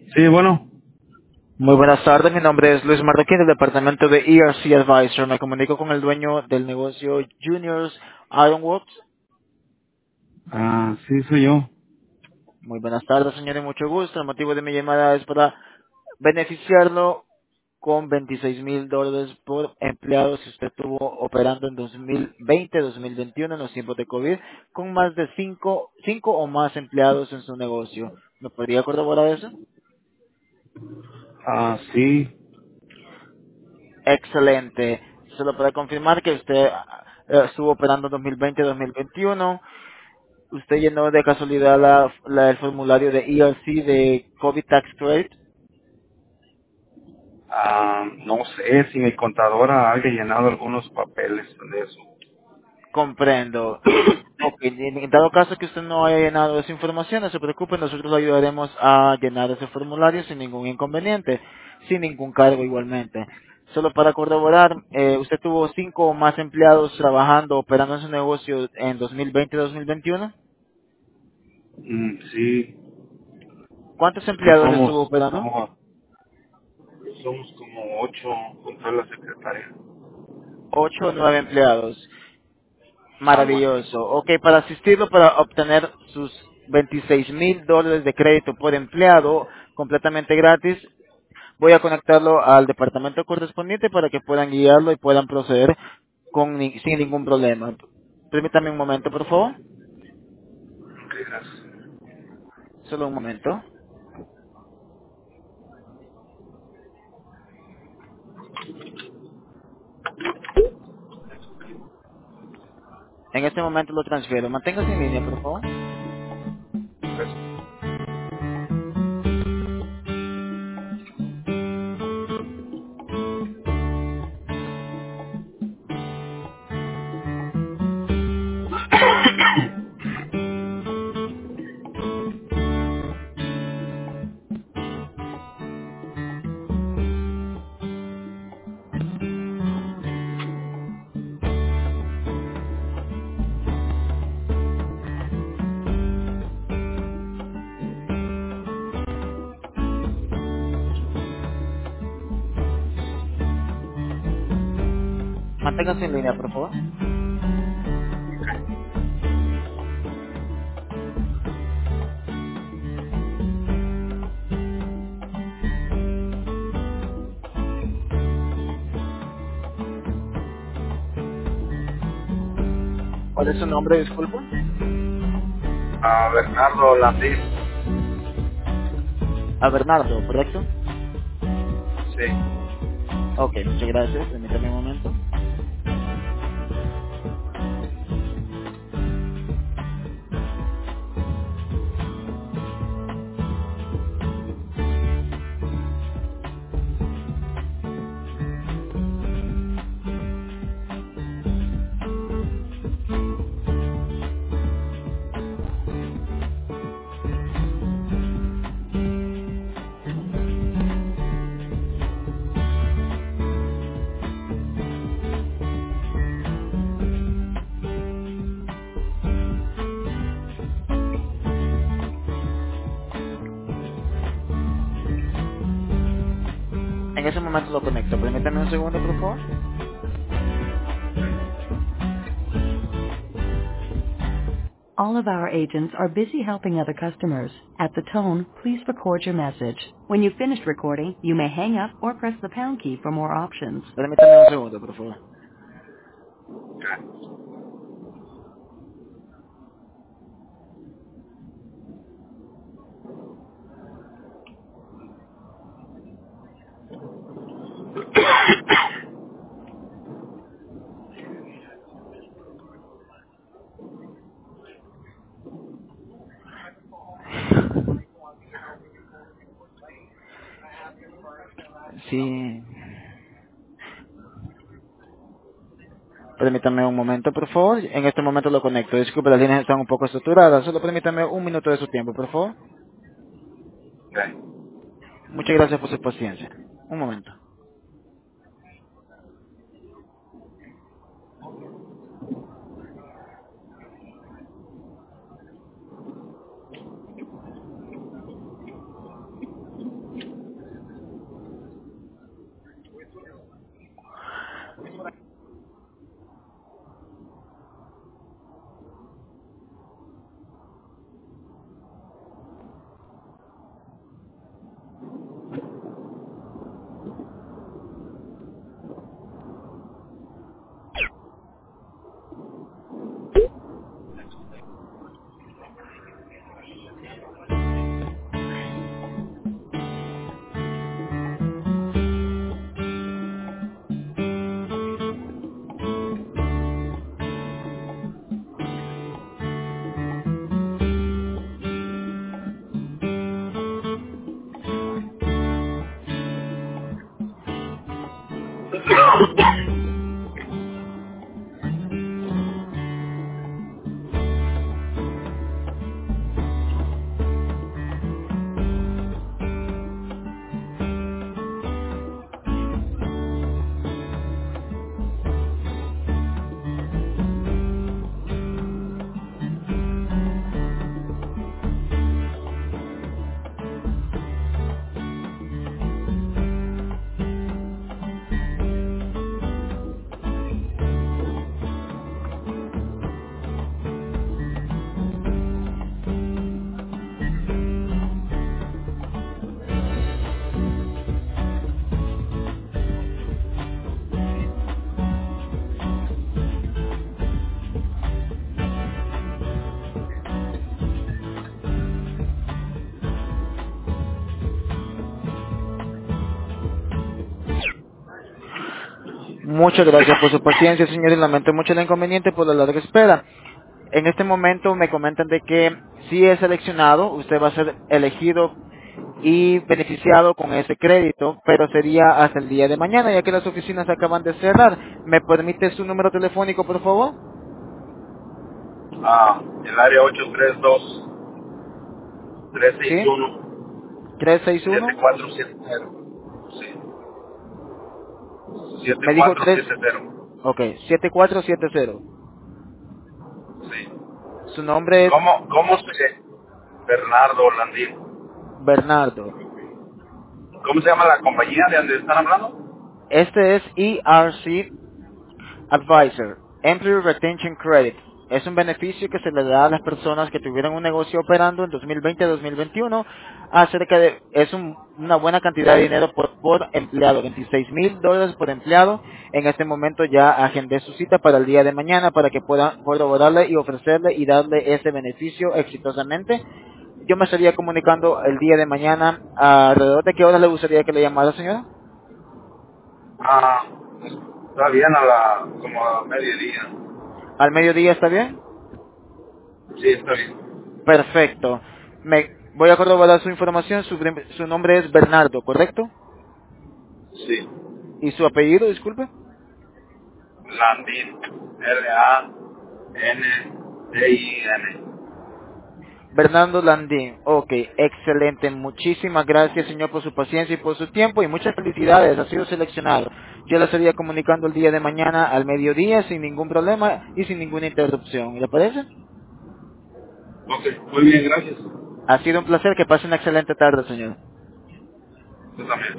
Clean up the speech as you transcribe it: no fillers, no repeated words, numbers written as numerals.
Sí, bueno. Muy buenas tardes, mi nombre es Luis Marroquín del departamento de ERC Advisor. Me comunico con el dueño del negocio Juniors Ironworks. Sí, soy yo. Muy buenas tardes, señor, y mucho gusto. El motivo de mi llamada es para beneficiarlo con $26,000 por empleado si usted estuvo operando en 2020, 2021 en los tiempos de COVID con más de cinco o más empleados en su negocio. ¿Me podría corroborar eso? Sí. Excelente. Solo para confirmar que usted estuvo operando 2020-2021. Usted llenó de casualidad el formulario de ERC de COVID Tax Credit. No sé si mi contadora haya llenado algunos papeles de eso. Comprendo. Ok, en dado caso que usted no haya llenado esa información, no se preocupe, nosotros le ayudaremos a llenar ese formulario sin ningún inconveniente, sin ningún cargo igualmente. Solo para corroborar, ¿usted tuvo 5 o más empleados trabajando, operando en su negocio en 2020-2021? Sí. ¿Cuántos Sí, empleados estuvo somos operando? como, somos como 8 con toda la secretaria. 8 o 9 empleados. Algo así. Maravilloso. Ok, para asistirlo, para obtener sus $26,000 de crédito por empleado completamente gratis, voy a conectarlo al departamento correspondiente para que puedan guiarlo y puedan proceder sin ningún problema. Permítame un momento, por favor. Ok, gracias. Solo un momento. En este momento lo transfiero. Manténgase en línea, por favor. Manténgase en línea, por favor. ¿Cuál es su nombre, disculpa? Bernardo Landín. A Bernardo, ¿correcto? Sí. Ok, muchas gracias. Permítame un momento. En ese momento lo conecto. Permítame un segundo, por favor. All of our agents are busy helping other customers. At the tone, please record your message. When you've finished recording, you may hang up or press the pound key for more options. Permítame un segundo, por favor. Sí. Permítame un momento, por favor. En este momento lo conecto. Disculpe, las líneas están un poco saturadas. Solo permítame un minuto de su tiempo, por favor. Ok. Muchas gracias por su paciencia. Un momento. Muchas gracias por su paciencia, señor, y lamento mucho el inconveniente por la larga espera. En este momento me comentan de que si es seleccionado, usted va a ser elegido y beneficiado con ese crédito, pero sería hasta el día de mañana, ya que las oficinas acaban de cerrar. ¿Me permite su número telefónico, por favor? El área 832 ¿Sí? 361 361. 7470. Sí, Me dijo 3. 7470. Ok, 7470. Sí. Su nombre es ¿Cómo se? Bernardo Landín. Bernardo. ¿Cómo se llama la compañía de donde están hablando? Este es ERC Advisor, Employee Retention Credit. Es un beneficio que se le da a las personas que tuvieron un negocio operando en 2020-2021 acerca de, una buena cantidad de dinero por empleado, $26,000 por empleado. En este momento ya agendé su cita para el día de mañana para que pueda corroborarle y ofrecerle y darle ese beneficio exitosamente. Yo me estaría comunicando el día de mañana. ¿Alrededor de qué hora le gustaría que le llamara, señora? Ah, está bien como a mediodía. ¿Al mediodía está bien? Sí, está bien. Perfecto. Me voy a corroborar su información. Su nombre es Bernardo, ¿correcto? Sí. ¿Y su apellido, disculpe? Landín. Landin. Bernardo Landín. Ok, excelente. Muchísimas gracias, señor, por su paciencia y por su tiempo. Y muchas felicidades. Ha sido seleccionado. Yo le estaría comunicando el día de mañana al mediodía sin ningún problema y sin ninguna interrupción. ¿Le parece? Ok, muy bien, gracias. Ha sido un placer. Que pase una excelente tarde, señor. Tú también.